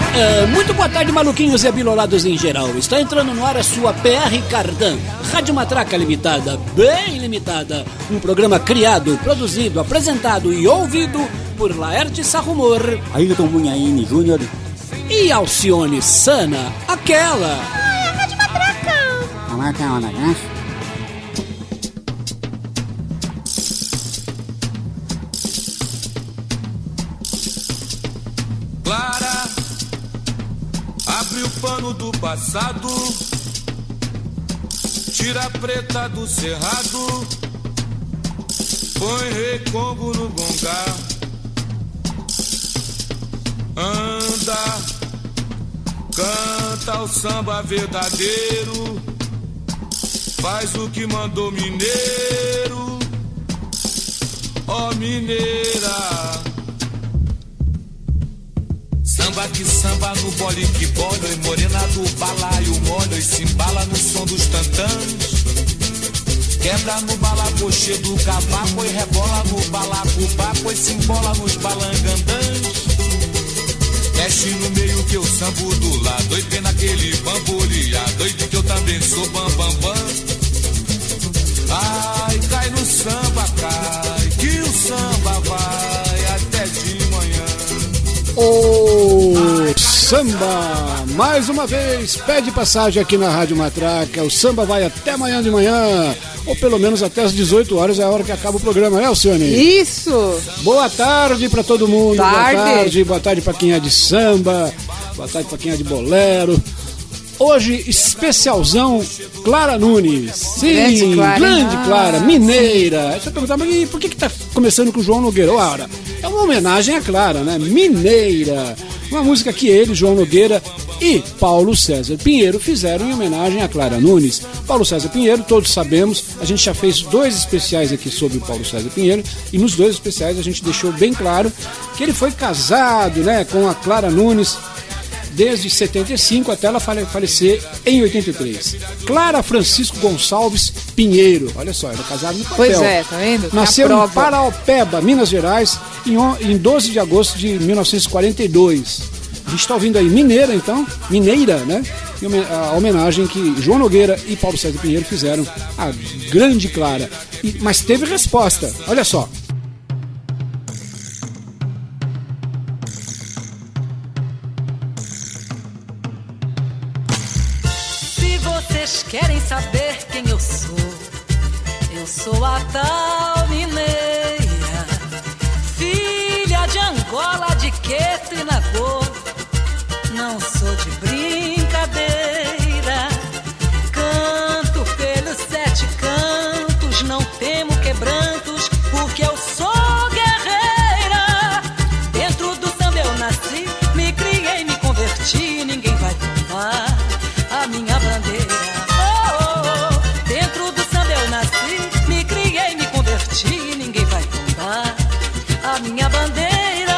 Muito boa tarde, maluquinhos e abilolados em geral. Está entrando no ar a sua PR Cardan, Rádio Matraca Limitada, bem limitada. Um programa criado, produzido, apresentado e ouvido por Laerte Sarrumor, Ayrton Munhaine Júnior e Alcione Sana, aquela. Ai, a Rádio Matraca. A marca é uma graça. Clara, abre o pano do passado, tira a preta do cerrado, põe recongo no gongá, anda, canta o samba verdadeiro, faz o que mandou mineiro, ó mineira. Samba que samba no bole que bola, e morena do balaio molha e se embala no som dos tantãs. Quebra no balacochê do cavaco e rebola no balacobaco e se embola nos balangandãs. Mexe no meio que eu sambo do lado, doido vem naquele bambolear, doido que eu também sou bambambam. Ai, cai no samba, cai, que o samba vai até de manhã. O samba, mais uma vez, pede passagem aqui na Rádio Matraca. O samba vai até amanhã de manhã, ou pelo menos até as 18 horas, é a hora que acaba o programa, né, Alcione? Isso! Boa tarde pra todo mundo, boa tarde pra quem é de samba, boa tarde pra quem é de bolero. Hoje, especialzão Clara Nunes. Sim, grande Clara, mineira. Você perguntar, mas por que tá começando com o João Nogueira? Ora, é uma homenagem à Clara, né? Mineira. Uma música que ele, João Nogueira e Paulo César Pinheiro fizeram em homenagem à Clara Nunes. Paulo César Pinheiro, todos sabemos, a gente já fez 2 especiais aqui sobre o Paulo César Pinheiro, e nos 2 especiais a gente deixou bem claro que ele foi casado, né, com a Clara Nunes desde 75 até ela falecer em 83. Clara Francisco Gonçalves Pinheiro, olha só, era casado no papel. Pois é, tá vendo? Nasceu em Paraopeba, Minas Gerais, em 12 de agosto de 1942. A gente está ouvindo aí Mineira, então, Mineira, né? A homenagem que João Nogueira e Paulo César Pinheiro fizeram à grande Clara. Mas teve resposta, olha só. Vocês querem saber quem eu sou? Eu sou a tal mineira, filha de Angola, de Queto e Nagô. Não sou de brincadeira, canto pelos 7 cantos, não temo quebrantos, porque eu sou guerreira. Dentro do samba eu nasci, me criei, me converti, ninguém vai tomar a minha bandeira. Dentro do samba eu nasci, me criei, me converti, ninguém vai tombar a minha bandeira.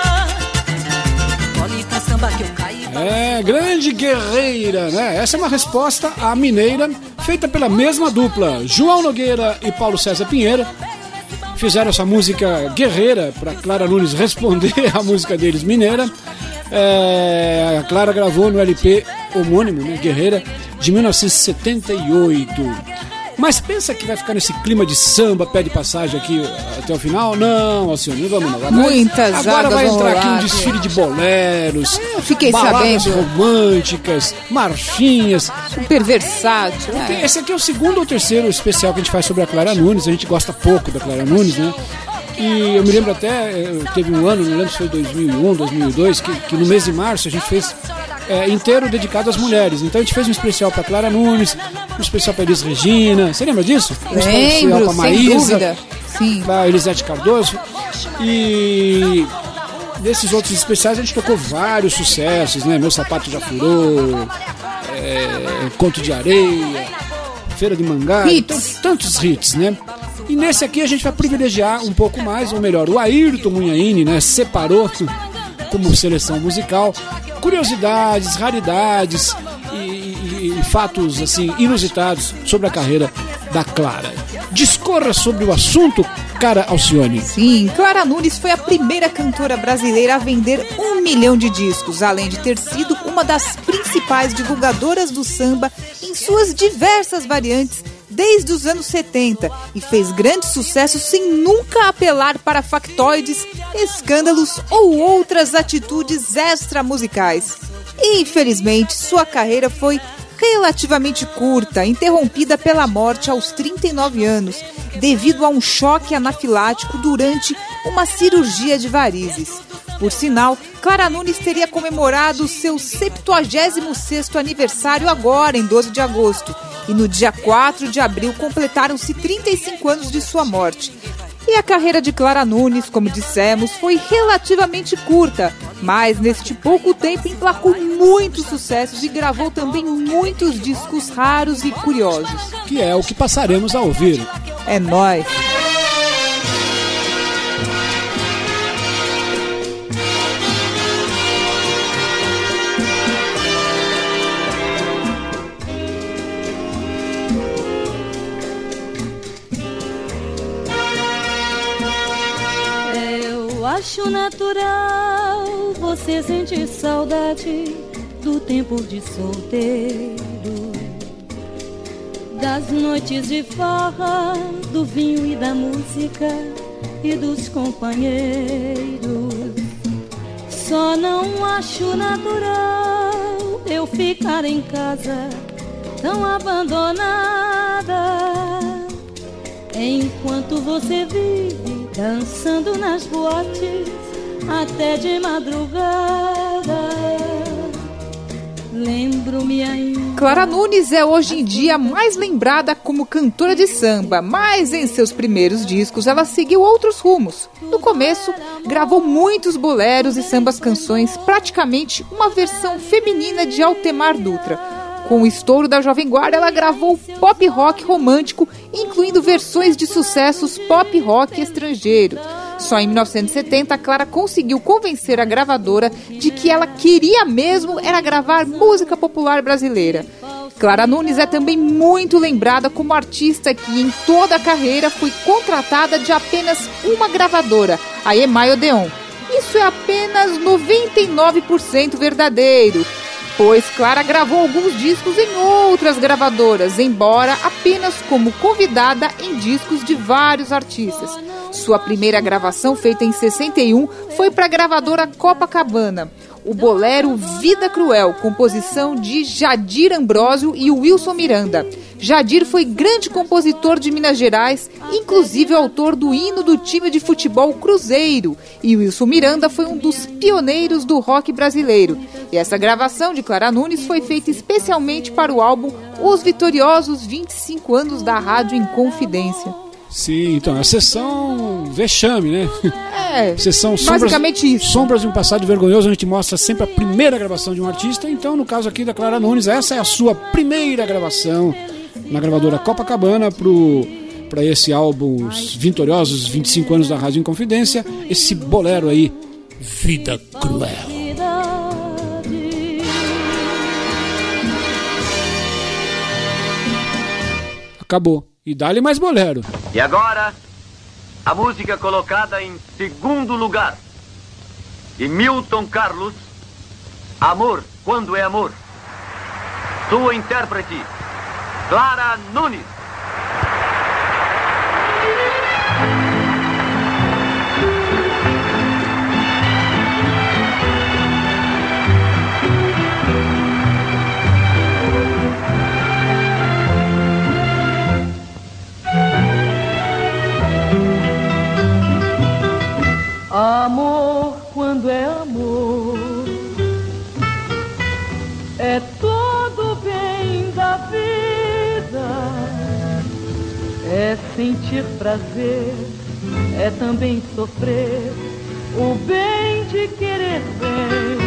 Olhe com samba que eu caí. É, grande guerreira, né? Essa é uma resposta à mineira, feita pela mesma dupla, João Nogueira e Paulo César Pinheiro. Fizeram essa música guerreira para Clara Nunes responder à música deles, mineira. A Clara gravou no LP homônimo, né, Guerreira, de 1978. Mas pensa que vai ficar nesse clima de samba, pede passagem aqui até o final? Não, Alcione, vamos não. Agora vai entrar aqui um desfile de boleros, baladas românticas, marchinhas. Super versátil. Esse aqui é o 2º ou 3º especial que a gente faz sobre a Clara Nunes. A gente gosta pouco da Clara Nunes, né? E eu me lembro até, teve um ano, não lembro se foi 2001, 2002, que no mês de março a gente fez inteiro dedicado às mulheres. Então a gente fez um especial para Clara Nunes, um especial para Elis Regina. Você lembra disso? Um especial para Maísa, para Elisete Cardoso. E desses outros especiais a gente tocou vários sucessos, né? Meu Sapato Já Furou, Conto de Areia, Feira de Mangá, tantos hits, né? E nesse aqui a gente vai privilegiar um pouco mais, ou melhor, o Ayrton Munhaine, né, separou como seleção musical curiosidades, raridades e fatos assim inusitados sobre a carreira da Clara. Discorra sobre o assunto, cara Alcione. Sim, Clara Nunes foi a primeira cantora brasileira a vender 1 milhão de discos, além de ter sido uma das principais divulgadoras do samba em suas diversas variantes desde os anos 70 e fez grande sucesso sem nunca apelar para factoides, escândalos ou outras atitudes extramusicais. Infelizmente, sua carreira foi relativamente curta, interrompida pela morte aos 39 anos, devido a um choque anafilático durante uma cirurgia de varizes. Por sinal, Clara Nunes teria comemorado seu 76º aniversário agora, em 12 de agosto, e no dia 4 de abril completaram-se 35 anos de sua morte. E a carreira de Clara Nunes, como dissemos, foi relativamente curta, mas neste pouco tempo emplacou muitos sucessos e gravou também muitos discos raros e curiosos. Que é o que passaremos a ouvir. É nóis! Acho natural você sentir saudade do tempo de solteiro, das noites de farra, do vinho e da música e dos companheiros. Só não acho natural eu ficar em casa tão abandonada, enquanto você vive dançando nas boates até de madrugada. Lembro-me ainda. Clara Nunes é hoje em dia mais lembrada como cantora de samba, mas em seus primeiros discos ela seguiu outros rumos. No começo, gravou muitos boleros e sambas-canções, praticamente uma versão feminina de Altemar Dutra. Com o estouro da Jovem Guarda, ela gravou pop rock romântico, incluindo versões de sucessos pop rock estrangeiros. Só em 1970, Clara conseguiu convencer a gravadora de que ela queria mesmo era gravar música popular brasileira. Clara Nunes é também muito lembrada como artista que em toda a carreira foi contratada de apenas uma gravadora, a EMI Odeon. Isso é apenas 99% verdadeiro, pois Clara gravou alguns discos em outras gravadoras, embora apenas como convidada em discos de vários artistas. Sua primeira gravação, feita em 61, foi para a gravadora Copacabana. O bolero Vida Cruel, composição de Jadir Ambrósio e Wilson Miranda. Jadir foi grande compositor de Minas Gerais, inclusive autor do hino do time de futebol Cruzeiro. E Wilson Miranda foi um dos pioneiros do rock brasileiro. E essa gravação de Clara Nunes foi feita especialmente para o álbum Os Vitoriosos 25 anos da Rádio Inconfidência. Sim, então, a sessão vexame, né? É, sessão basicamente isso. Sombras de um passado vergonhoso, a gente mostra sempre a primeira gravação de um artista. Então, no caso aqui da Clara Nunes, essa é a sua primeira gravação na gravadora Copacabana para esse álbum Os Vitoriosos 25 anos da Rádio Inconfidência, esse bolero aí, Vida Cruel. Acabou. E dá-lhe mais bolero. E agora, a música colocada em segundo lugar, de Milton Carlos, Amor, Quando é Amor. Sua intérprete, Clara Nunes. Amor, quando é amor, é todo bem da vida, é sentir prazer, é também sofrer o bem de querer bem.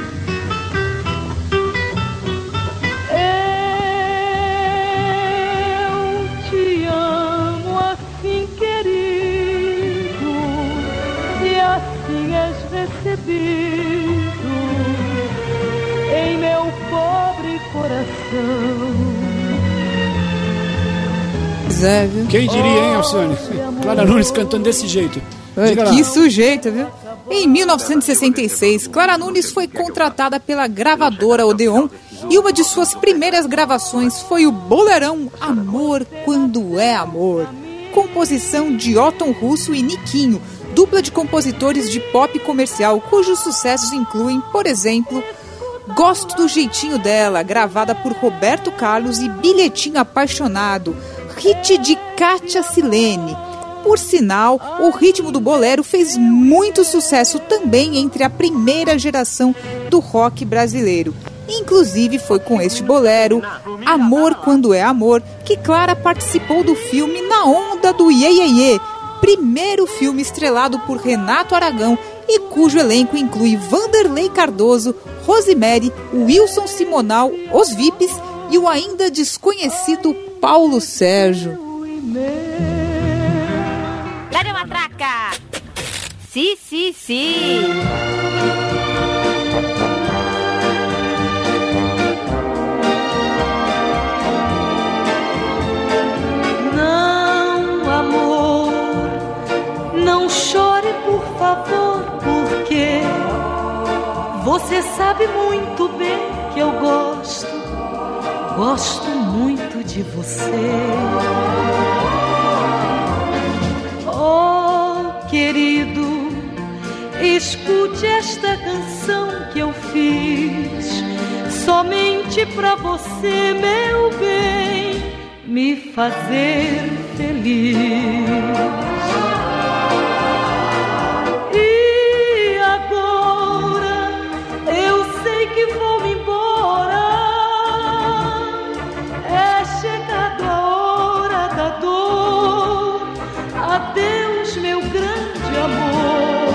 Eu te amo assim, querido, e assim és recebido em meu pobre coração. Pois é, viu? Quem diria, hein, Alcione? Clara Nunes cantando desse jeito. Que sujeito, viu? Em 1966, Clara Nunes foi contratada pela gravadora Odeon e uma de suas primeiras gravações foi o bolerão Amor Quando É Amor, composição de Otton Russo e Niquinho, dupla de compositores de pop comercial, cujos sucessos incluem, por exemplo, Gosto do Jeitinho Dela, gravada por Roberto Carlos, e Bilhetinho Apaixonado, hit de Kátia Silene. Por sinal, o ritmo do bolero fez muito sucesso também entre a primeira geração do rock brasileiro. Inclusive foi com este bolero, Amor Quando É Amor, que Clara participou do filme Na Onda do Iê Iê Iê, primeiro filme estrelado por Renato Aragão e cujo elenco inclui Vanderlei Cardoso, Rosemary, Wilson Simonal, os VIPs e o ainda desconhecido Paulo Sérgio. Dá-lhe uma traca! Sim, sim, sim! Não, amor, não chore, por favor, porque você sabe muito bem que eu gosto muito de você. Oh, querido, escute esta canção que eu fiz somente pra você, meu bem, me fazer feliz. E agora eu sei que vou embora, é chegada a hora da dor. Adeus, meu grande amor.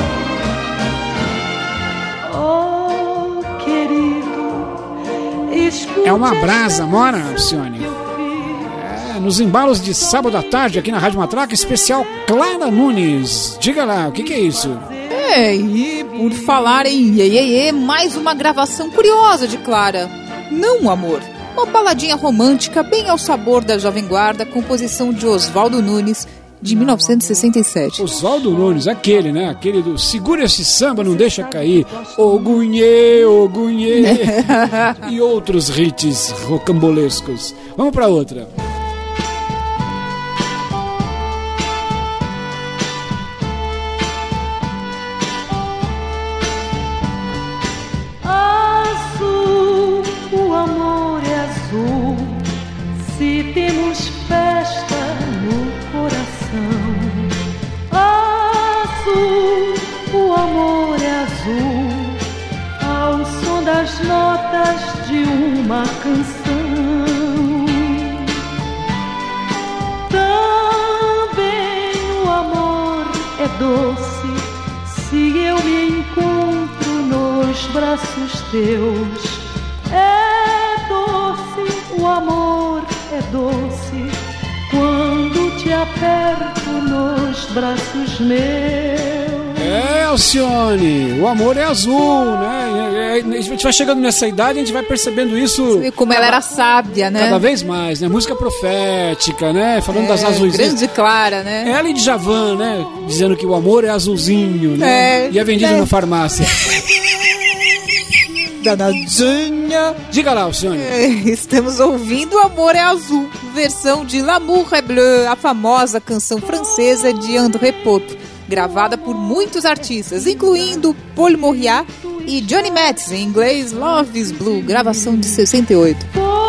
Oh, querido, escute. É uma brasa, mora, Alcione? Nos embalos de sábado à tarde, aqui na Rádio Matraca, especial Clara Nunes. Diga lá, o que é isso? E por falar em Iê Iê Iê, mais uma gravação curiosa de Clara. Não, amor. Uma baladinha romântica bem ao sabor da Jovem Guarda, composição de Oswaldo Nunes, de 1967. Oswaldo Nunes, aquele, né? Aquele do Segura Esse Samba, Não Deixa Cair, Ogunhê, Ogunhê e outros hits rocambolescos. Vamos pra outra. Azul, o amor é azul, se temos festa no coração. Azul, o amor é azul, ao som das notas de uma canção. Também o amor é doce, se eu me encontro nos braços teus. É doce, o amor é doce, quando te aperto nos braços meus. Alcione, o amor é azul, né? A gente vai chegando nessa idade, a gente vai percebendo isso. E como ela era sábia, né? Cada vez mais, né? Música profética, né? Falando das azuisinhas. Grande Clara, né? Ela e Djavan, né? Dizendo que o amor é azulzinho, né? E é vendido na farmácia. Danadinha. Diga lá, Alcione. Estamos ouvindo O Amor é Azul, versão de L'amour est bleu, a famosa canção francesa de André Pop, gravada por muitos artistas, incluindo Paul Mouriat e Johnny Metz, em inglês Love is Blue, gravação de 68.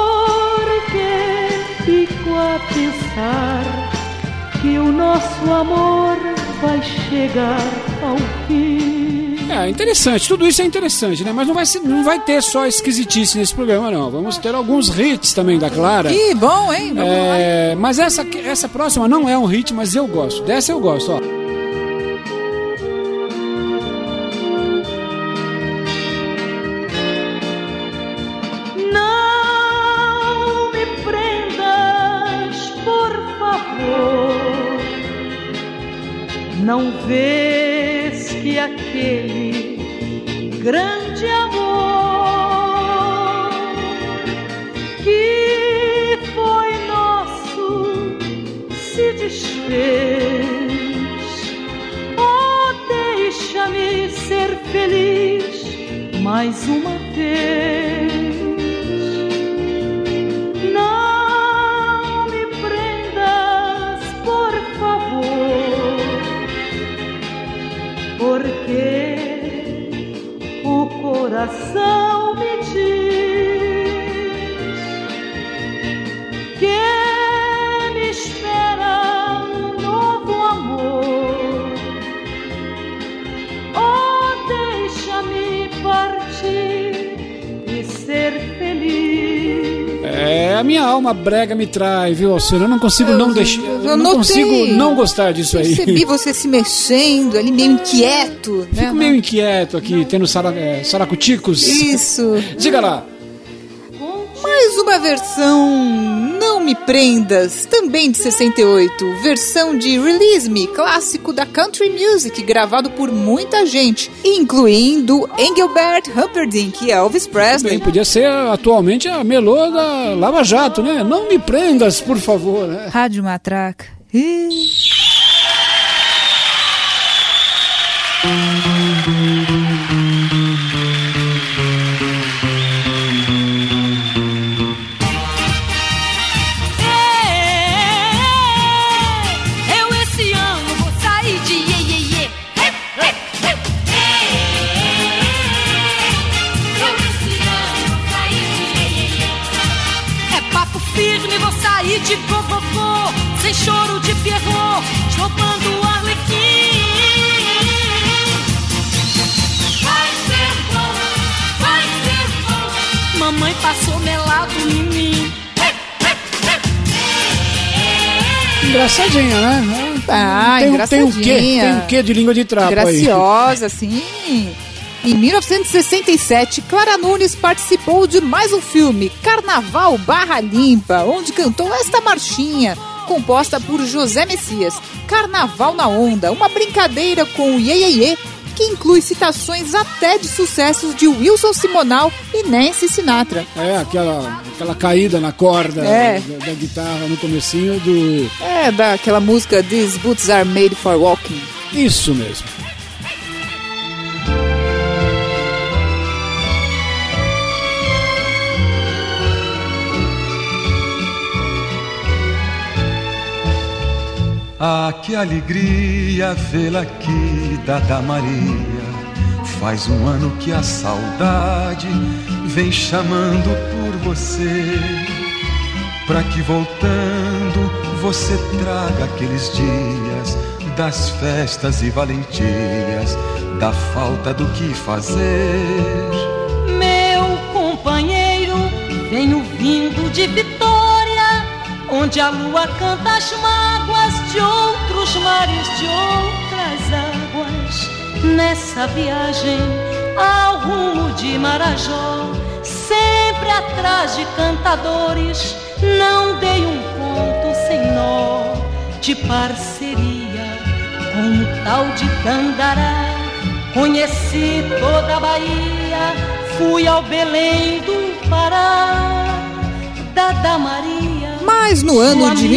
Porque fico a pensar que o nosso amor vai chegar ao fim. Interessante, tudo isso é interessante, né? Mas não vai ter só esquisitice nesse programa, não. Vamos ter alguns hits também da Clara. Que bom, hein? Vamos lá. Mas essa próxima não é um hit, mas eu gosto. Dessa eu gosto, ó. Não me prendas, por favor. Não vês que aquele grande amor que foi nosso fez. Oh, deixa-me ser feliz mais uma vez. Não me prendas, por favor, porque o coração me diz que me espera um novo amor. Oh, deixa-me partir e ser feliz. É, a minha alma brega me trai, viu, Alcina? Eu não consigo não deixar. Eu não consigo não gostar disso aí. Percebi você se mexendo ali, meio inquieto. Fico meio inquieto aqui, tendo saracuticos. Isso. Diga lá. Mais uma versão Não Me Prendas, também de 68. Versão de Release Me, clássico da country music, gravado por muita gente, incluindo Engelbert Humperdinck e Elvis Presley. Bem, podia ser atualmente a melô da Lava Jato, né? Não me prendas, por favor, né? Rádio Matraca. De gogogô, sem choro de Pierrot, jogando o arlequim. Vai ser bom, mamãe passou melado em mim. Engraçadinha, né? Engraçadinha. Tem um quê de língua de trapo graciosa, aí. Sim. Em 1967, Clara Nunes participou de mais um filme, Carnaval Barra Limpa, onde cantou esta marchinha, composta por José Messias, Carnaval na Onda, uma brincadeira com o Iê Iê Iê, que inclui citações até de sucessos de Wilson Simonal e Nancy Sinatra. É, aquela caída na corda da guitarra no comecinho do... É, daquela música These Boots Are Made for Walking. Isso mesmo. Ah, que alegria vê-la aqui, Dada Maria. Faz um ano que a saudade vem chamando por você, pra que voltando você traga aqueles dias das festas e valentias, da falta do que fazer. Meu companheiro, venho vindo de Vitória, onde a lua canta as mágoas de outros mares, de outras águas. Nessa viagem ao rumo de Marajó, sempre atrás de cantadores, não dei um ponto sem nó de parceria com um tal de Dandará. Conheci toda a Bahia, fui ao Belém do Pará, Dada Maria. Mas no ano de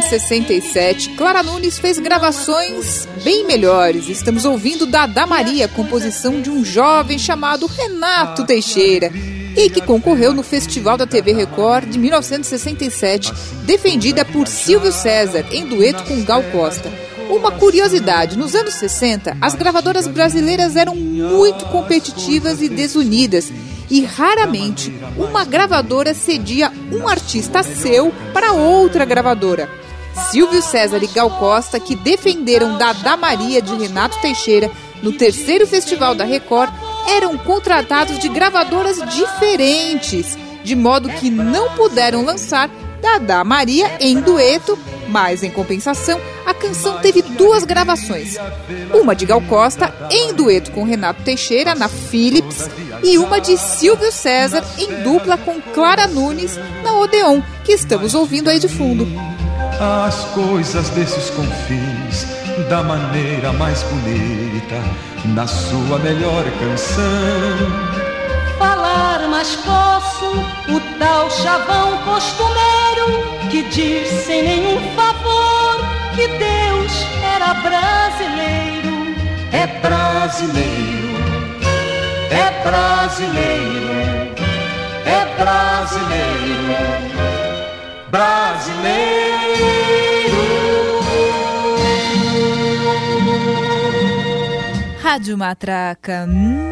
1967, Clara Nunes fez gravações bem melhores. Estamos ouvindo Dada Maria, composição de um jovem chamado Renato Teixeira, e que concorreu no Festival da TV Record de 1967, defendida por Silvio César, em dueto com Gal Costa. Uma curiosidade, nos anos 60, as gravadoras brasileiras eram muito competitivas e desunidas, e raramente uma gravadora cedia um artista seu para outra gravadora. Silvio César e Gal Costa, que defenderam Dada Maria de Renato Teixeira no terceiro Festival da Record, eram contratados de gravadoras diferentes, de modo que não puderam lançar Dada Maria em dueto, mas em compensação a canção teve duas gravações, uma de Gal Costa em dueto com Renato Teixeira na Philips e uma de Silvio César em dupla com Clara Nunes na Odeon, que estamos ouvindo aí de fundo. As coisas desses confins, da maneira mais bonita, na sua melhor canção. Falar, mas posso, o tal chavão costumeiro que diz sem nenhum favor que Deus samba brasileiro. É brasileiro, é brasileiro, é brasileiro, brasileiro. Rádio Matraca.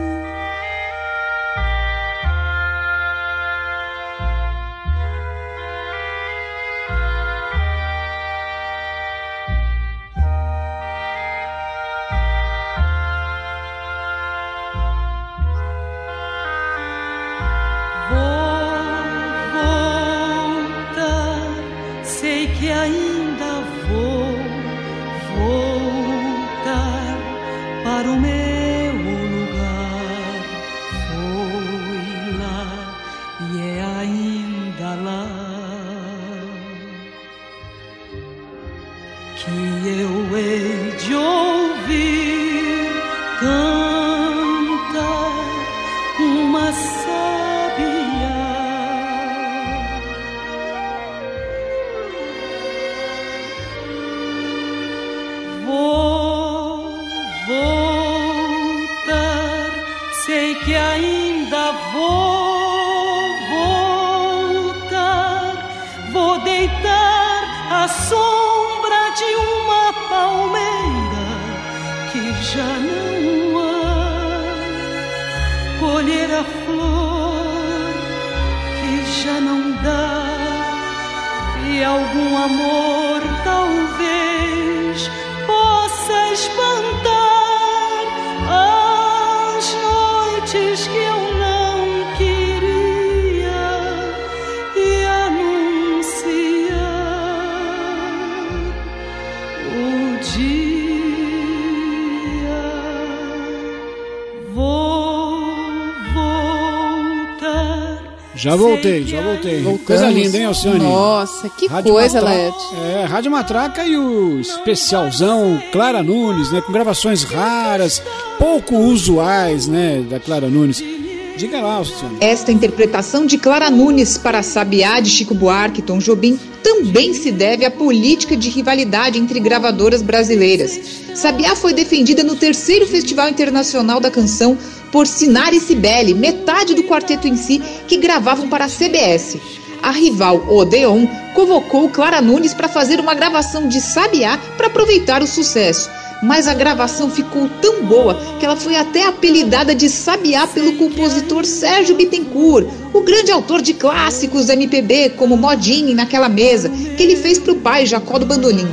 Já voltei. Voltamos. Coisa linda, hein, Alcione? Nossa, que Rádio coisa, Lete. Rádio Matraca e o especialzão Clara Nunes, né? Com gravações raras, pouco usuais, né? Da Clara Nunes. Diga lá, Alcione. Esta interpretação de Clara Nunes para Sabiá de Chico Buarque e Tom Jobim também se deve à política de rivalidade entre gravadoras brasileiras. Sabiá foi defendida no 3º Festival Internacional da Canção por Sinara e Cibele, metade do quarteto em si, que gravavam para a CBS. A rival Odeon convocou Clara Nunes para fazer uma gravação de Sabiá para aproveitar o sucesso. Mas a gravação ficou tão boa que ela foi até apelidada de Sabiá pelo compositor Sérgio Bittencourt, o grande autor de clássicos da MPB, como Modinha e Naquela Mesa, que ele fez para o pai, Jacó do Bandolim.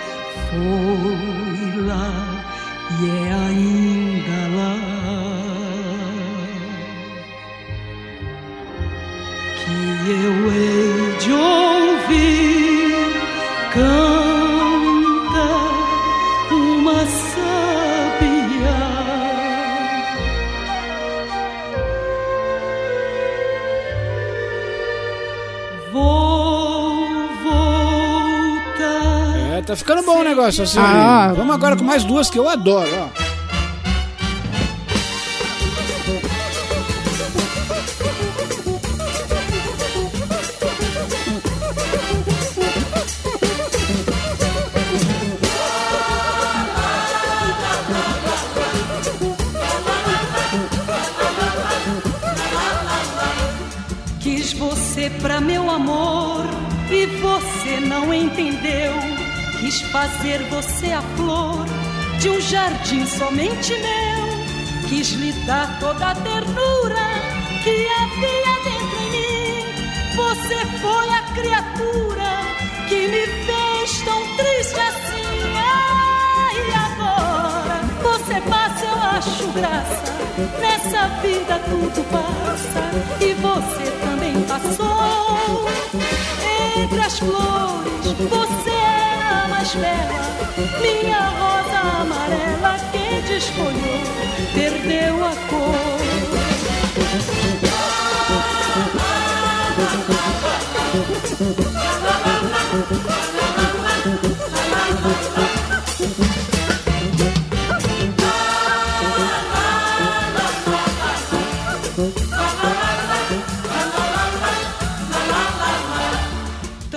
Foi lá e é ainda lá que eu hei de ouvir cantar uma sabiá. Vou voltar. Tá ficando bom o negócio, assim. Vamos agora com mais duas que eu adoro, ó. Quis você pra meu amor e você não entendeu. Quis fazer você a flor de um jardim somente meu. Quis lhe dar toda a ternura que havia dentro em mim. Você foi a criatura que me fez tão triste assim. E agora você passa, eu acho graça. Nessa vida tudo passa e você também passou. Entre as flores você era a mais bela. Minha rosa amarela que desfolhou, perdeu a cor.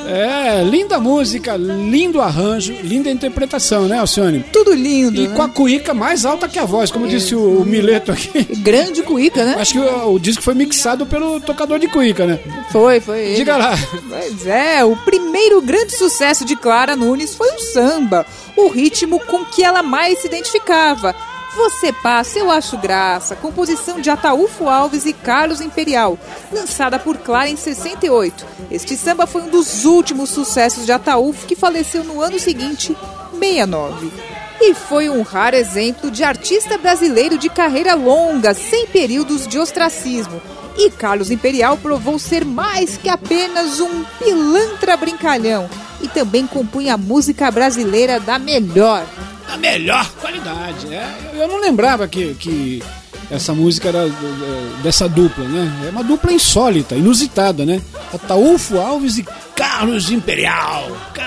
Linda música, lindo arranjo, linda interpretação, né, Alcione? Tudo lindo. E com a cuíca mais alta que a voz, como disse o Mileto aqui. Grande cuíca, né? Acho que o disco foi mixado pelo tocador de cuíca, né? Foi ele. Diga lá. Pois é, o primeiro grande sucesso de Clara Nunes foi o samba, o ritmo com que ela mais se identificava. Você Passa, Eu Acho Graça, composição de Ataúfo Alves e Carlos Imperial, lançada por Clara em 68. Este samba foi um dos últimos sucessos de Ataúfo, que faleceu no ano seguinte, 69. E foi um raro exemplo de artista brasileiro de carreira longa, sem períodos de ostracismo. E Carlos Imperial provou ser mais que apenas um pilantra brincalhão, e também compunha a música brasileira da melhor qualidade. Eu não lembrava que essa música era dessa dupla, né? É uma dupla insólita, inusitada, né? Ataúfo Alves e Carlos Imperial,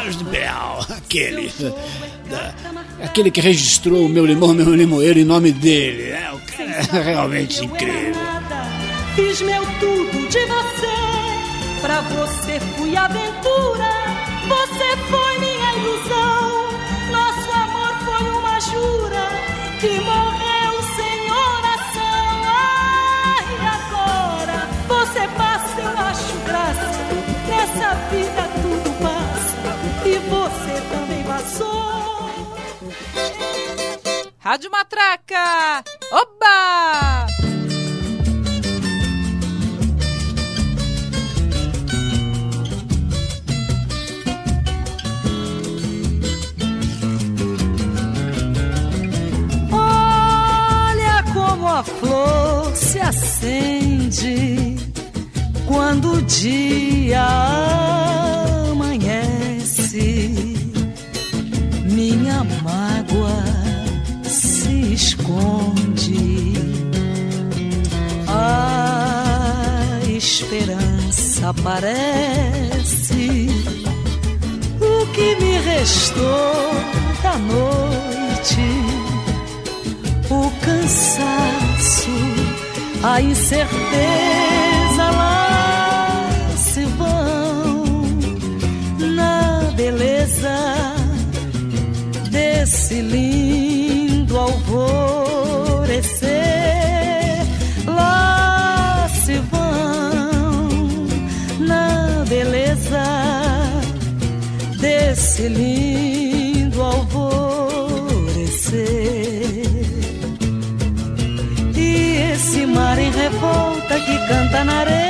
aquele que registrou o Meu Limão, Meu Limoeiro em nome dele, né? O cara é realmente incrível. Fiz meu tudo de você, pra você fui aventura, você foi minha ilusão, nosso amor foi uma jura que morreu sem oração. Ai, agora você passa, eu acho graça, nessa vida tudo passa e você também passou. Rádio Matraca! Oba! A flor se acende quando o dia amanhece, minha mágoa se esconde, a esperança aparece, o que me restou da noite, o cansaço, a incerteza lá se vão na beleza desse lindo alvorecer. Lá se vão na beleza desse lindo alvorecer. Esse mar em revolta que canta na areia,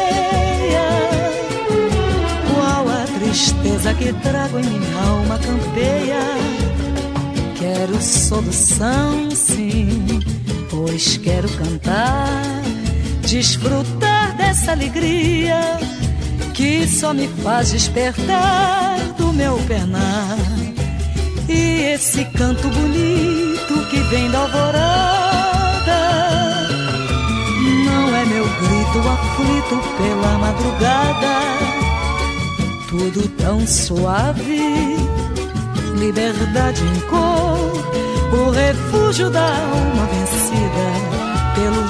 qual a tristeza que trago em minha alma campeia. Quero solução, sim, pois quero cantar, desfrutar dessa alegria que só me faz despertar do meu penar. E esse canto bonito que vem da alvorada não é meu grito aflito pela madrugada. Tudo tão suave, liberdade em cor, o refúgio da alma vencida pelo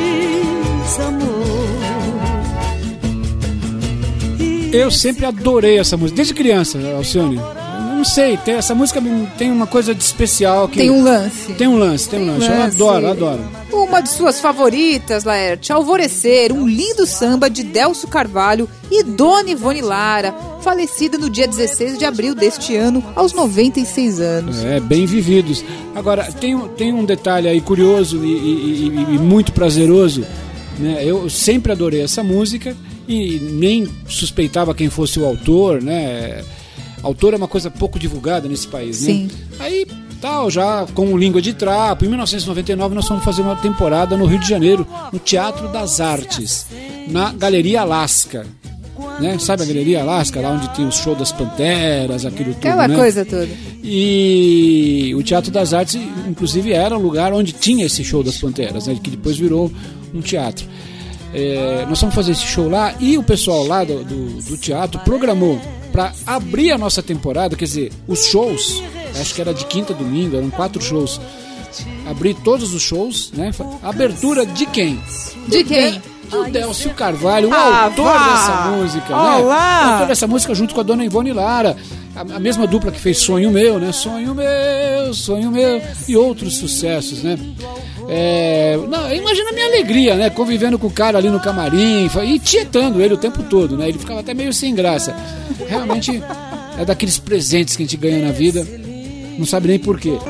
desamor. Eu sempre adorei essa música, desde criança, Alcione. Não sei, essa música tem uma coisa de especial. Tem um lance. Tem um lance. Eu adoro. Uma de suas favoritas, Laerte, Alvorecer, um lindo samba de Delcio Carvalho e Dona Ivone Lara, falecida no dia 16 de abril deste ano, aos 96 anos. Bem vividos. Agora, tem um detalhe aí curioso e muito prazeroso, né? Eu sempre adorei essa música e nem suspeitava quem fosse o autor, né? Autor é uma coisa pouco divulgada nesse país, né? Sim. Aí, já com Língua de Trapo, em 1999 nós fomos fazer uma temporada no Rio de Janeiro, no Teatro das Artes, na Galeria Alaska, né? Sabe a Galeria Alaska, lá onde tem o show das Panteras, aquilo tudo, aquela né? coisa toda. E o Teatro das Artes, inclusive, era o lugar onde tinha esse show das Panteras, né? Que depois virou um teatro. Nós fomos fazer esse show lá e o pessoal lá do teatro programou para abrir a nossa temporada, quer dizer, os shows, acho que era de quinta a domingo, eram 4 shows, abrir todos os shows, né? Abertura de quem? De quem? o Délcio Carvalho, o autor dessa música, né? O autor dessa música junto com a dona Ivone Lara, a mesma dupla que fez Sonho Meu, né? Sonho Meu e outros sucessos, né? Imagina a minha alegria, né? Convivendo com o cara ali no camarim e tietando ele o tempo todo, né? Ele ficava até meio sem graça. Realmente é daqueles presentes que a gente ganha na vida, não sabe nem por quê.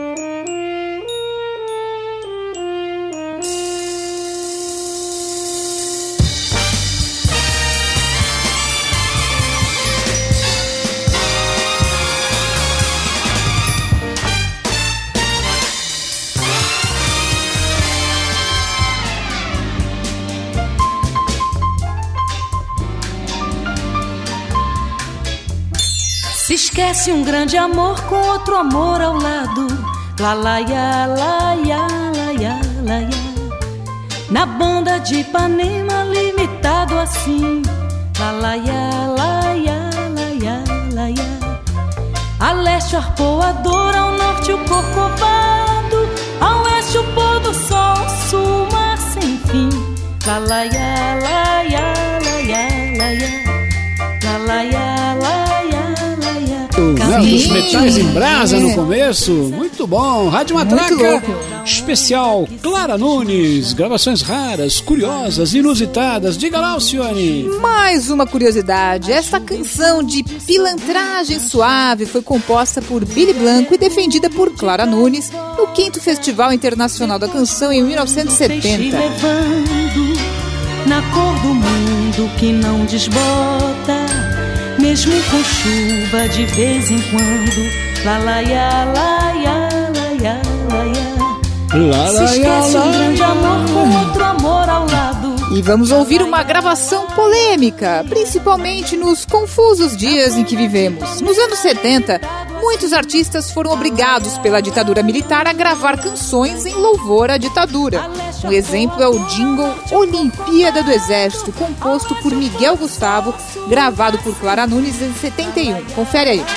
Se esquece um grande amor com outro amor ao lado. Lá, lá, ya, lá, ya, lá, ya, lá, ya. Na banda de Ipanema, limitado assim. Lá, lá, ya, lá, ya, lá, ya, lá, ya. A leste o arpoador, ao norte o corcovado, ao oeste o pôr do sol, sul, mar sem fim. Lá, lá, ya, lá, ya, lá, ya, lá, ya. Lá, lá, ya, lá, ya. Dos metais em brasa no começo, muito bom. Rádio Matraca especial Clara Nunes, gravações raras, curiosas, inusitadas. Diga lá, Alcione. Mais uma curiosidade, esta canção de pilantragem suave foi composta por Billy Blanco e defendida por Clara Nunes no 5º Festival Internacional da Canção em 1970. Levando na cor do mundo que não desbota, mesmo com chuva de vez em quando. Lá, lá, ya, lá, ya, lá, ya, lá, ya. Se esquece um grande amor com outro amor ao lado. E vamos ouvir uma gravação polêmica, principalmente nos confusos dias em que vivemos. Nos anos 70, muitos artistas foram obrigados pela ditadura militar a gravar canções em louvor à ditadura. Um exemplo é o jingle Olimpíada do Exército, composto por Miguel Gustavo, gravado por Clara Nunes em 71. Confere aí.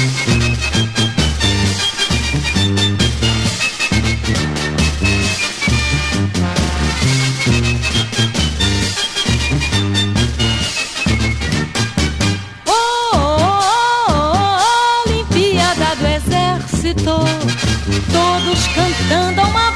Todos cantando a uma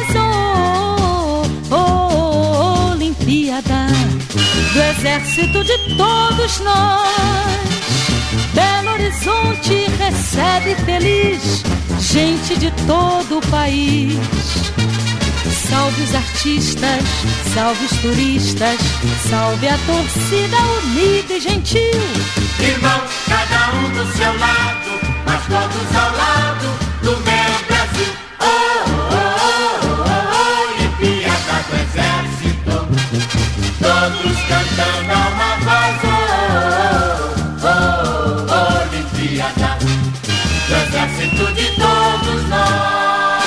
voz, Olimpíada do Exército de todos nós. Belo Horizonte recebe feliz gente de todo o país. Salve os artistas, salve os turistas, salve a torcida unida e gentil. Irmãos, cada um do seu lado, mas todos ao lado do meu Brasil. Olimpíada do Exército, todos cantando a uma voz. Olimpíada do Exército de todos nós.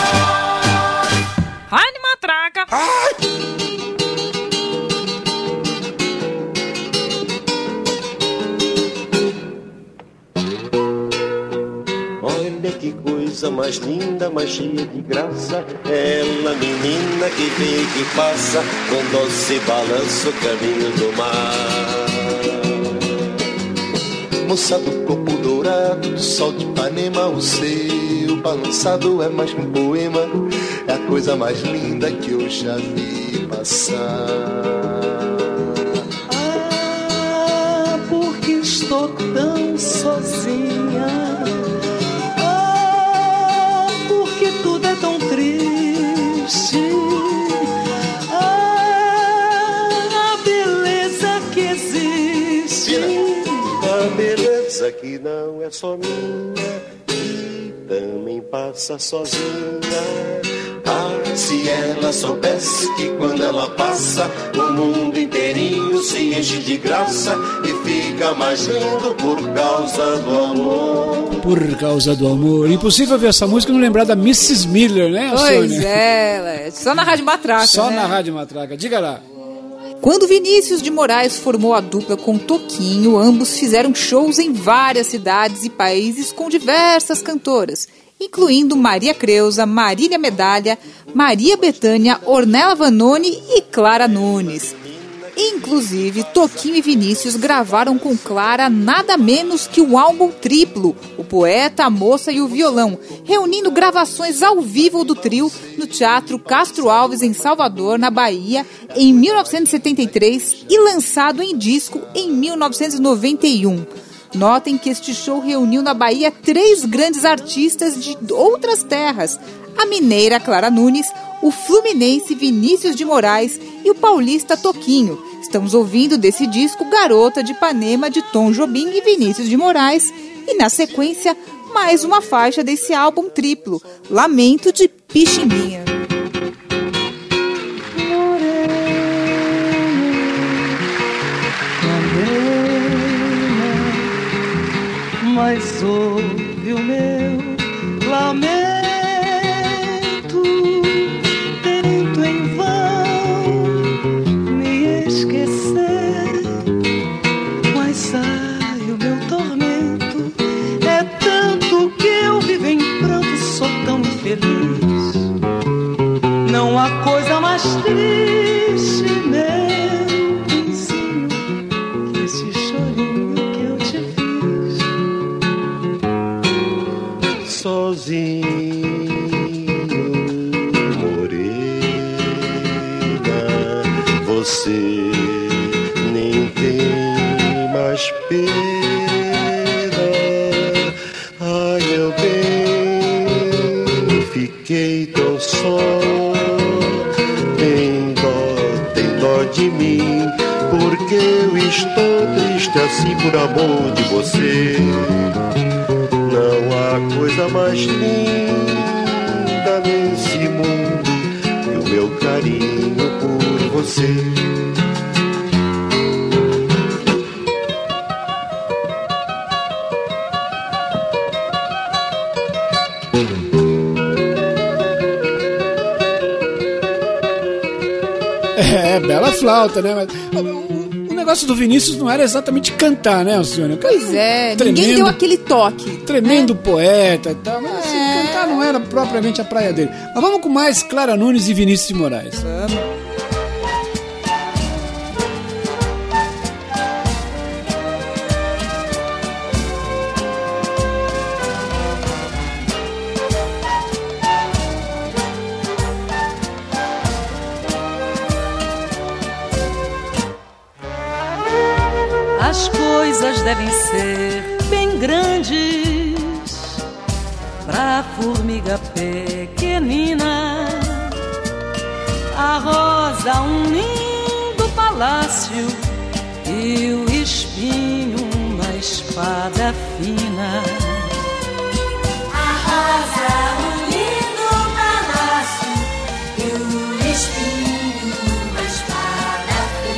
Rádio Matraca. Olha que coisa mais linda, mais cheia de graça. Ela, menina que vem e que passa, com doce balanço o caminho do mar. Moça do corpo dourado, do sol de Ipanema, o seu balançado é mais que um poema. É a coisa mais linda que eu já vi passar. Ah, porque estou tão sozinha. Ah, porque tudo é tão triste. Ah, a beleza que existe. A beleza que não é só minha e também passa sozinha. Ah, se ela soubesse que quando ela passa, o mundo inteirinho se enche de graça e fica mais lindo por causa do amor. Por causa do amor. Impossível ver essa música e não lembrar da Mrs. Miller, né, Pois Sônia? é, só na Rádio Matraca. Só né? na Rádio Matraca. Diga lá. Quando Vinícius de Moraes formou a dupla com Toquinho, ambos fizeram shows em várias cidades e países com diversas cantoras, incluindo Maria Creuza, Marília Medalha, Maria Bethânia, Ornella Vanoni e Clara Nunes. Inclusive, Toquinho e Vinícius gravaram com Clara nada menos que um álbum triplo, O Poeta, a Moça e o Violão, reunindo gravações ao vivo do trio no Teatro Castro Alves, em Salvador, na Bahia, em 1973 e lançado em disco em 1991. Notem que este show reuniu na Bahia 3 grandes artistas de outras terras: a mineira Clara Nunes, o fluminense Vinícius de Moraes e o paulista Toquinho. Estamos ouvindo desse disco Garota de Ipanema, de Tom Jobim e Vinícius de Moraes. E na sequência, mais uma faixa desse álbum triplo, Lamento de Pixinguinha. Mas ouve o meu lamento, tento em vão me esquecer, mas sai o meu tormento, é tanto que eu vivo em pranto, sou tão infeliz. Não há coisa mais triste, meu vizinho, que esse chorinho que eu te fiz. Sozinho, morena, você nem tem mais pena. Ai, meu bem, fiquei tão só. Tem dó de mim, porque eu estou triste assim por amor de você. Não há coisa mais linda nesse mundo que o meu carinho por você. É, bela flauta, né? Mas o negócio do Vinícius não era exatamente cantar, né, Alcione? Pois é, ninguém deu aquele toque. Tremendo poeta e tal, mas assim, cantar não era propriamente a praia dele. Mas vamos com mais Clara Nunes e Vinícius de Moraes. Vamos. As coisas devem ser bem grandes pra formiga pequenina. A rosa, um lindo palácio, e o espinho, uma espada fina. A rosa, um lindo palácio, e o espinho, uma espada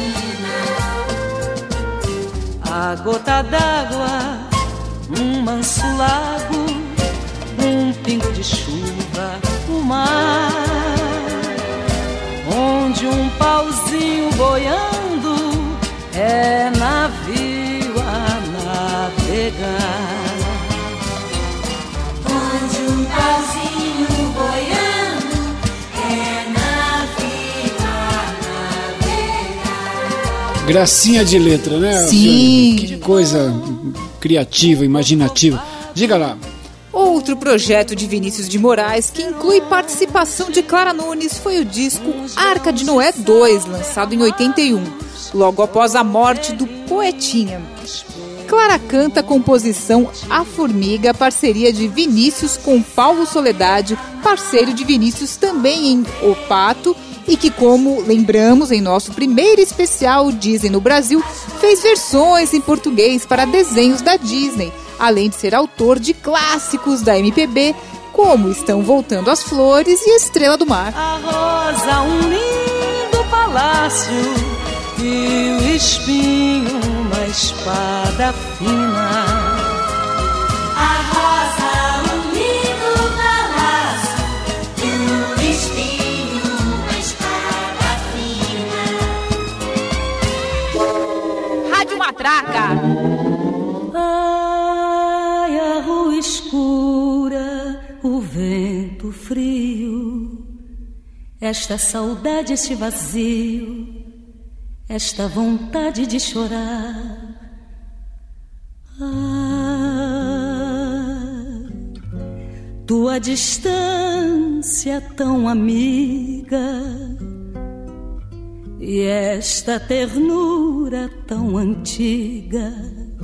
fina. A gota d'água, um manso lago, um pingo de chuva, o mar, onde um pauzinho boiando é navio a navegar. Onde um pauzinho boiando é navio a navegar. Gracinha de letra, né? Sim. Que coisa criativa, imaginativa. Diga lá. Outro projeto de Vinícius de Moraes que inclui participação de Clara Nunes foi o disco Arca de Noé 2, lançado em 81, logo após a morte do Poetinha. Clara canta a composição A Formiga, parceria de Vinícius com Paulo Soledade, parceiro de Vinícius também em O Pato, e que, como lembramos em nosso primeiro especial Disney no Brasil, fez versões em português para desenhos da Disney, além de ser autor de clássicos da MPB, como Estão Voltando as Flores e Estrela do Mar. A rosa, um lindo palácio, e o espinho, uma espada fina. A rosa, um lindo palácio, e o espinho, uma espada fina. Rádio Matraca. Ai, a rua escura, o vento frio, esta saudade, este vazio, esta vontade de chorar. Tua distância tão amiga e esta ternura tão antiga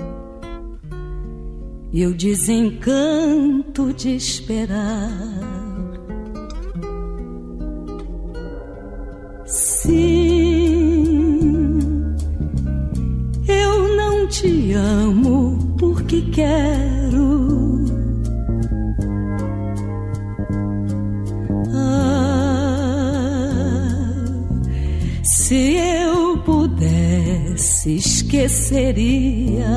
e o desencanto de esperar. Sim, eu não te amo porque quero. Se eu pudesse, esqueceria.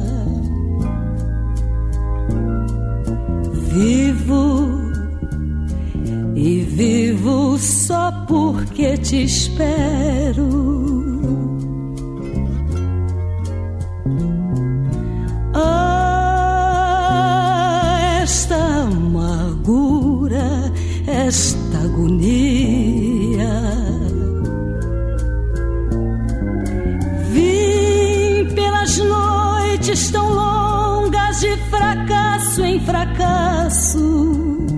Vivo e vivo só porque te espero. Esta amargura, esta agonia. Vim pelas noites tão longas de fracasso em fracasso.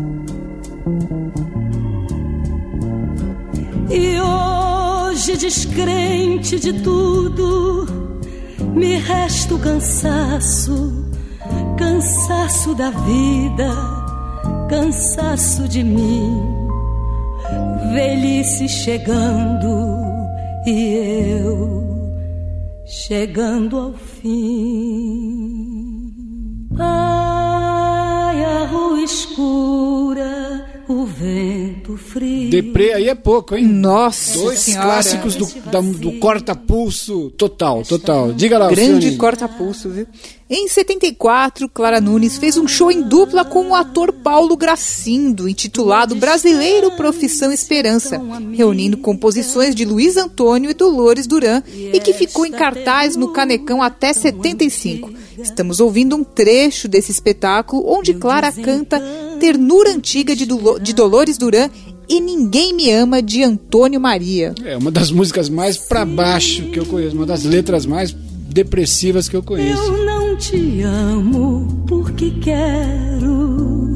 E hoje, descrente de tudo, me resta o cansaço, cansaço da vida, cansaço de mim. Velhice chegando e eu chegando ao fim. Ai, a rua escura, o vento frio. Deprê aí é pouco, hein? Nossa Dois senhora. clássicos do corta-pulso total. Diga lá, Grande Luciane. corta-pulso, viu? Em 74, Clara Nunes fez um show em dupla com o ator Paulo Gracindo, intitulado Brasileiro Profissão Esperança, reunindo composições de Luiz Antônio e Dolores Duran, e que ficou em cartaz no Canecão até 75. Estamos ouvindo um trecho desse espetáculo, onde Clara canta Ternura Antiga de Dolores Duran e Ninguém Me Ama, de Antônio Maria. É uma das músicas mais pra baixo que eu conheço, uma das letras mais depressivas que eu conheço. Eu não te amo porque quero.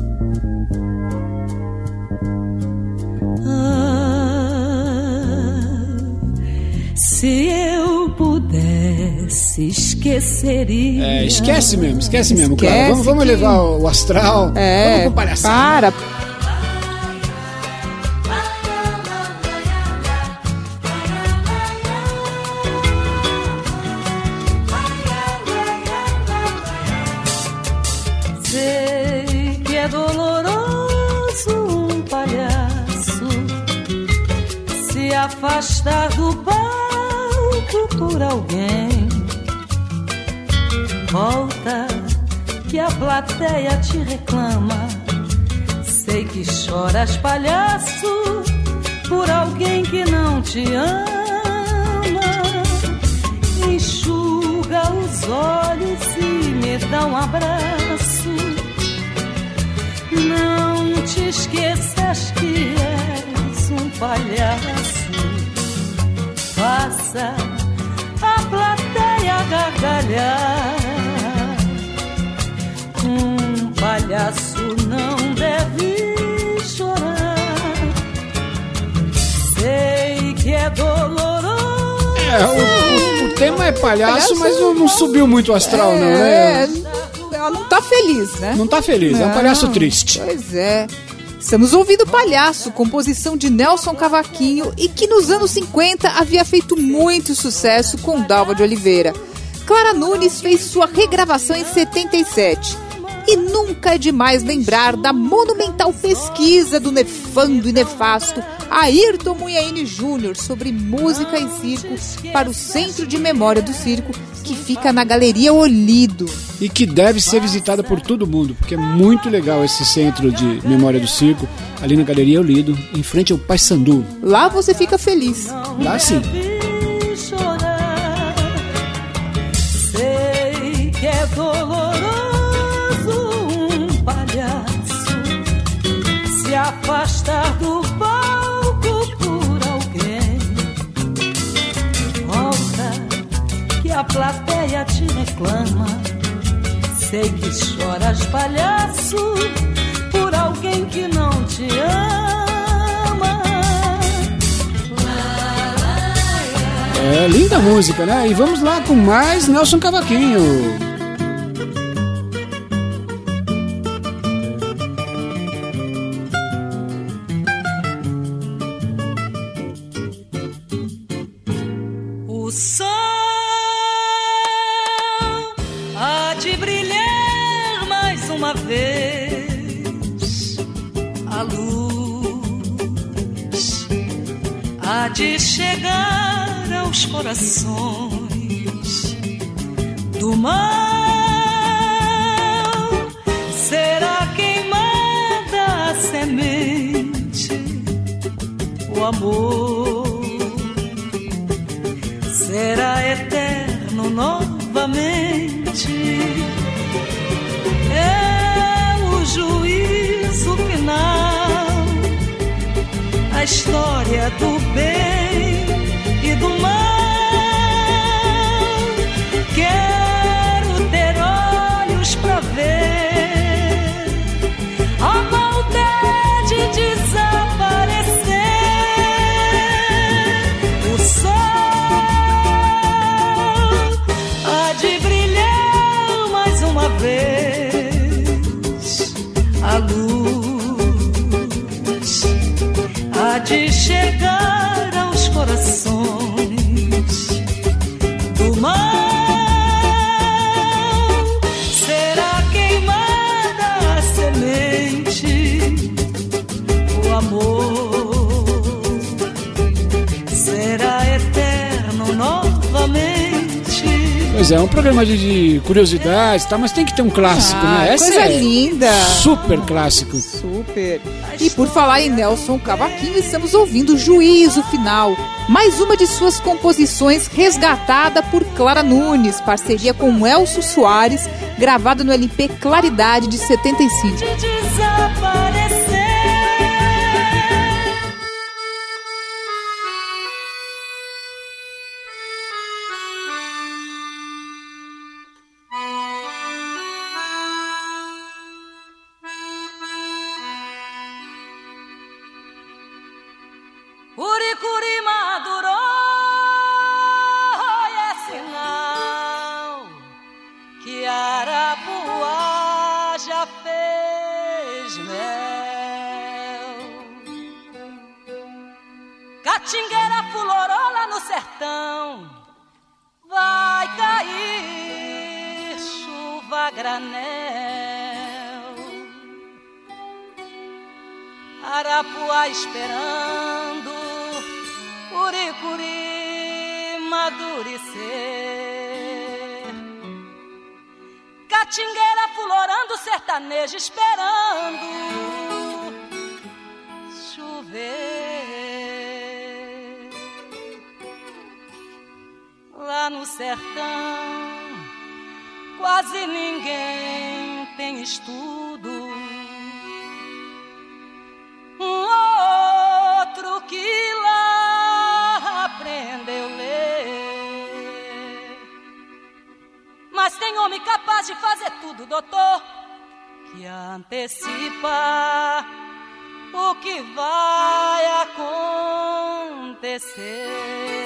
Se eu pudesse, esqueceria. Esquece mesmo, Clara. Vamos levar o astral. Vamos pro palhaçada. Sei que é doloroso um palhaço se afastar do palco por alguém. Volta que a plateia te reclama. Sei que choras, palhaço, por alguém que não te ama. Enxuga os olhos e me dá um abraço. Não te esqueças que és um palhaço. Faça a plateia gargalhar. Um palhaço não deve chorar. Sei que é doloroso. O tema é palhaço, mas não subiu muito o astral, não, né? Ela não tá feliz, né? Não tá feliz, é um palhaço triste. Pois é. Estamos ouvindo Palhaço, composição de Nelson Cavaquinho, e que nos anos 50 havia feito muito sucesso com Dalva de Oliveira. Clara Nunes fez sua regravação em 77. E nunca é demais lembrar da monumental pesquisa do nefando e nefasto Ayrton Munhaine Júnior sobre música e circo para o Centro de Memória do Circo, que fica na Galeria Olido. E que deve ser visitada por todo mundo, porque é muito legal esse Centro de Memória do Circo, ali na Galeria Olido, em frente ao Paissandu. Lá você fica feliz. Lá sim. Sei que é doloroso um palhaço se afastar do palco por alguém. a plateia te reclama. Sei que choras, palhaço, por alguém que não te ama. É linda música, né? E vamos lá com mais Nelson Cavaquinho. O sol há de brilhar mais uma vez, a luz há de chegar aos corações do mal, será queimada a semente, o amor será eterno novamente. É o juízo final, a história do bem e do mal. Quero ter olhos pra ver a maldade desaparecer. O sol vez, a luz há de chegar aos corações do mal, será queimada a semente, o amor será eterno novamente. Pois é, um programa de curiosidades, tá? Mas tem que ter um clássico, né? Essa coisa linda! Super clássico. Super. E por falar em Nelson Cavaquinho, estamos ouvindo Juízo Final, mais uma de suas composições resgatada por Clara Nunes, parceria com Elcio Soares, gravada no LP Claridade de 75. Uricuri madurou, é sinal que Arapuá já fez mel. Catingueira fulorou lá no sertão, vai cair chuva granel. Arapuá esperando Uricuri amadurecer. Catingueira fulorando, sertanejo esperando chover. Lá no sertão quase ninguém tem estudo. Outro que lá aprendeu a ler. Mas tem homem capaz de fazer tudo, doutor, que antecipa o que vai acontecer.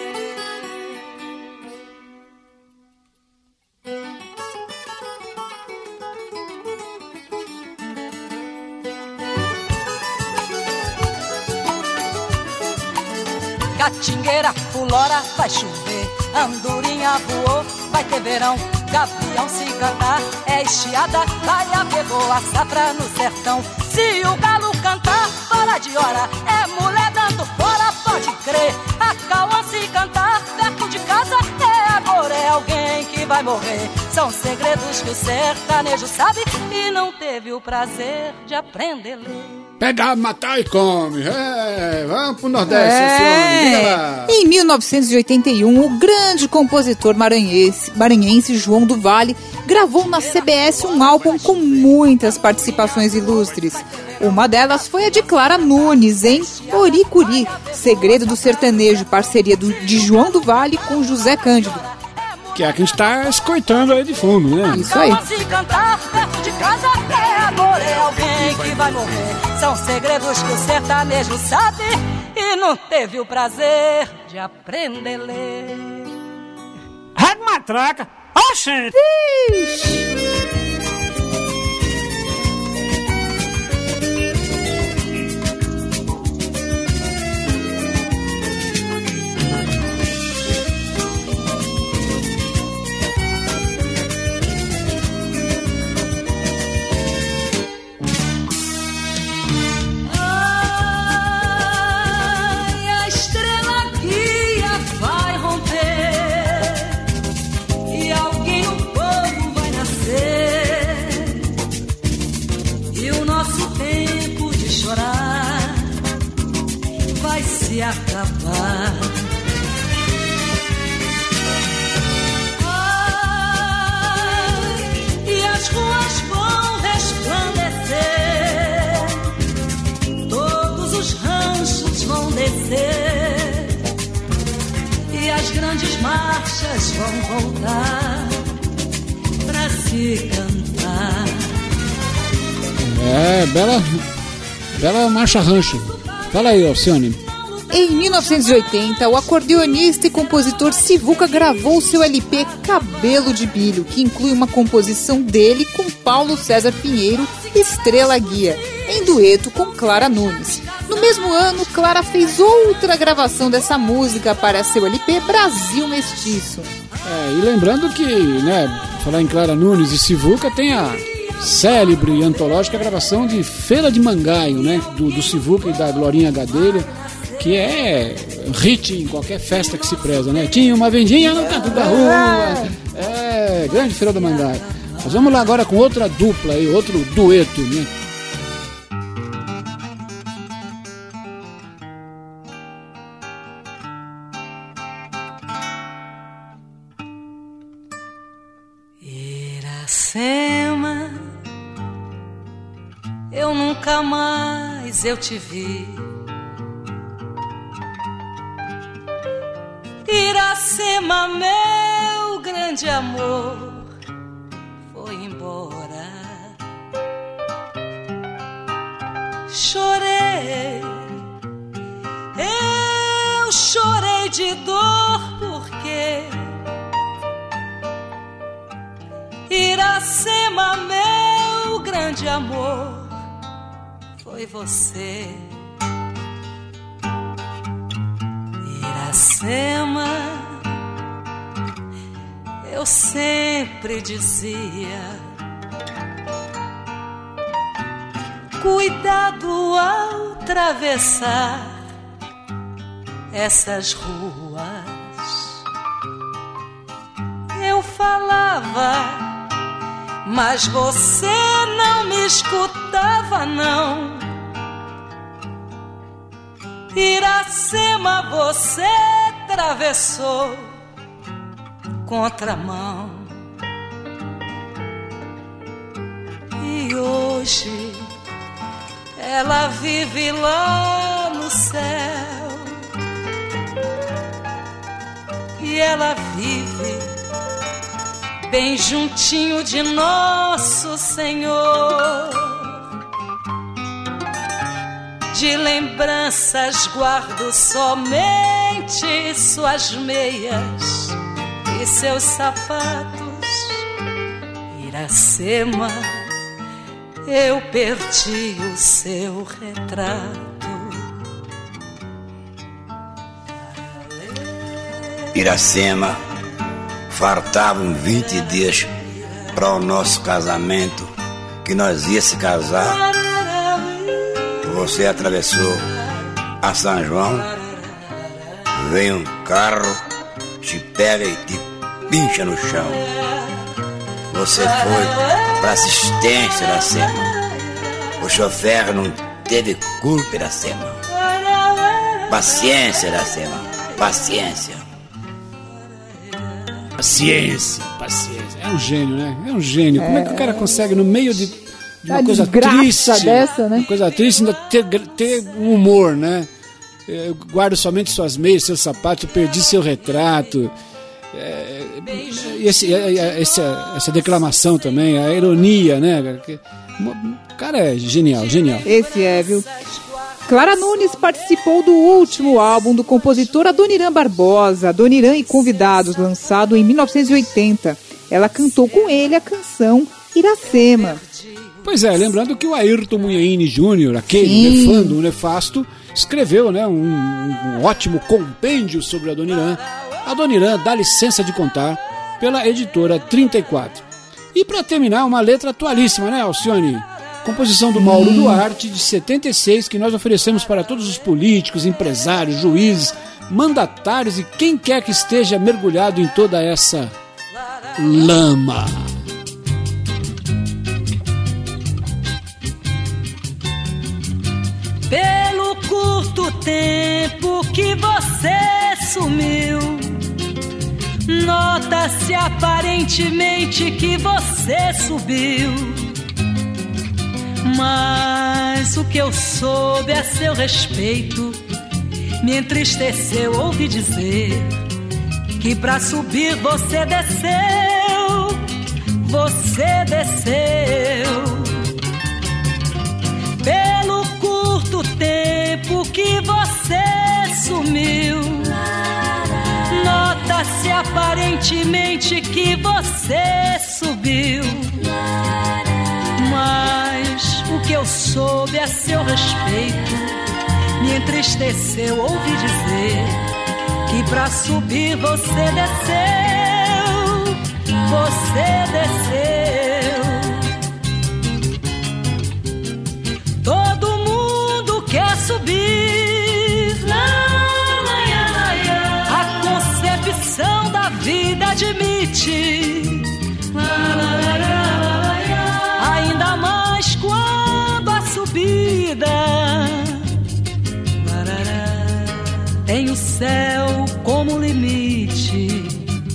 Catingueira fulora, vai chover, andorinha voou, vai ter verão, gavião se cantar, é estiada, vai haver boa safra no sertão. Se o galo cantar fora de hora, é mulher dando fora, pode crer. A cauã se cantar perto de casa, é amor, é alguém que vai morrer. São segredos que o sertanejo sabe e não teve o prazer de aprender a ler. Pega, matar e come. Vamos pro Nordeste esse ano. Diga lá. Em 1981, o grande compositor maranhense João do Vale gravou na CBS um álbum com muitas participações ilustres. Uma delas foi a de Clara Nunes, em Oricuri, Segredo do Sertanejo, parceria de João do Vale com José Cândido. Que é a que a gente tá escoitando aí de fundo, né? Isso aí. Se cantar perto de casa até agora é alguém que vai morrer. São segredos que o sertanejo sabe e não teve o prazer de aprender a ler. Rádio Matraca! Oxente! Se acabar. E as ruas vão resplandecer, todos os ranchos vão descer, e as grandes marchas vão voltar pra se cantar. É, bela marcha rancho. Fala aí, Alcione. Em 1980, o acordeonista e compositor Sivuca gravou seu LP Cabelo de Bilho, que inclui uma composição dele com Paulo César Pinheiro, Estrela Guia, em dueto com Clara Nunes. No mesmo ano, Clara fez outra gravação dessa música para seu LP Brasil Mestiço. E lembrando que, né, falar em Clara Nunes e Sivuca, tem a célebre e antológica gravação de Feira de Mangaio, né, do Sivuca e da Glorinha Gadelha, que é hit em qualquer festa que se preza, né? Tinha uma vendinha no canto da rua. Grande Feira do Mangaio. Mas vamos lá agora com outra dupla aí, outro dueto, né? Iracema, eu nunca mais eu te vi. Iracema, meu grande amor, foi embora. Chorei, eu chorei de dor porque Iracema, meu grande amor, foi você. Iracema, eu sempre dizia, cuidado ao atravessar essas ruas. Eu falava, mas você não me escutava, não. Iracema, você atravessou contramão. E hoje ela vive lá no céu. E ela vive bem juntinho de Nosso Senhor. De lembranças guardo somente suas meias e seus sapatos. Iracema, eu perdi o seu retrato. Iracema, faltavam 20 dias para o nosso casamento, que nós ia se casar. Você atravessou a São João, veio um carro, te pega e te pincha no chão. Você foi para assistência, Iracema. O chofer não teve culpa, Iracema. Paciência, Iracema, paciência. Paciência. É um gênio, né? É um gênio. Como é que o cara consegue, no meio de uma coisa triste, dessa, né? Uma coisa triste, ainda ter um humor, né? Eu guardo somente suas meias, seus sapatos, eu perdi seu retrato. essa declamação também, a ironia, né? O cara é genial. Esse é, viu? Clara Nunes participou do último álbum do compositor Adoniran Barbosa, Adoniran e Convidados, lançado em 1980. Ela cantou com ele a canção Iracema. Pois é, lembrando que o Ayrton Munhaine Júnior, aquele nefando, o nefasto, escreveu, né, um ótimo compêndio sobre Adoniran. Adoniran dá licença de contar, pela editora 34. E para terminar, uma letra atualíssima, né, Alcione? Composição do Mauro Duarte, de 76, que nós oferecemos para todos os políticos, empresários, juízes, mandatários e quem quer que esteja mergulhado em toda essa lama. Pelo curto tempo que você sumiu, nota-se aparentemente que você subiu. Mas o que eu soube a seu respeito me entristeceu, ouvi dizer que pra subir você desceu. Pelo curto tempo que você sumiu, nota-se aparentemente que você subiu. Mas o que eu soube a seu respeito me entristeceu, ouvi dizer que pra subir você desceu. Todo mundo quer subir, a concepção da vida admite. Ainda mais quando a subida tem o céu como limite.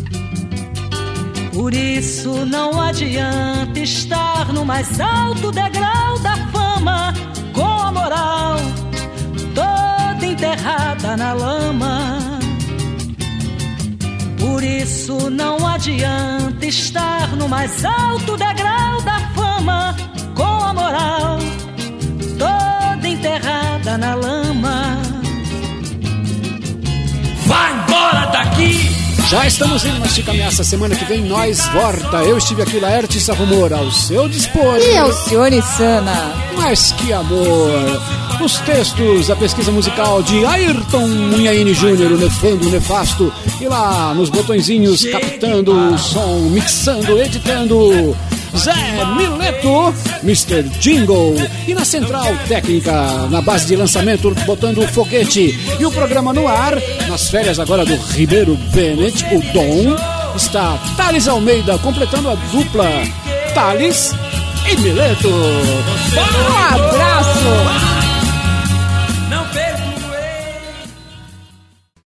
Por isso não adianta estar no mais alto degrau da fama, com a moral toda enterrada na lama. Por isso não adianta estar no mais alto degrau da fama, com a moral toda enterrada na lama. Vai embora daqui! Já estamos indo, mas fica ameaça. Semana que vem nós volta. Eu estive aqui, Laerte Sarrumor, ao seu dispor. E Alcione Sana. Mas que amor! Os textos, a pesquisa musical de Ayrton Munhaine Júnior, o nefando, o nefasto. E lá nos botõezinhos, captando o som, mixando, editando, Zé Mileto, Mr. Jingle. E na central técnica, na base de lançamento, botando o foguete. E o programa no ar, nas férias agora do Ribeiro Bennett, o Dom, está Thales Almeida, completando a dupla Thales e Mileto. Um abraço!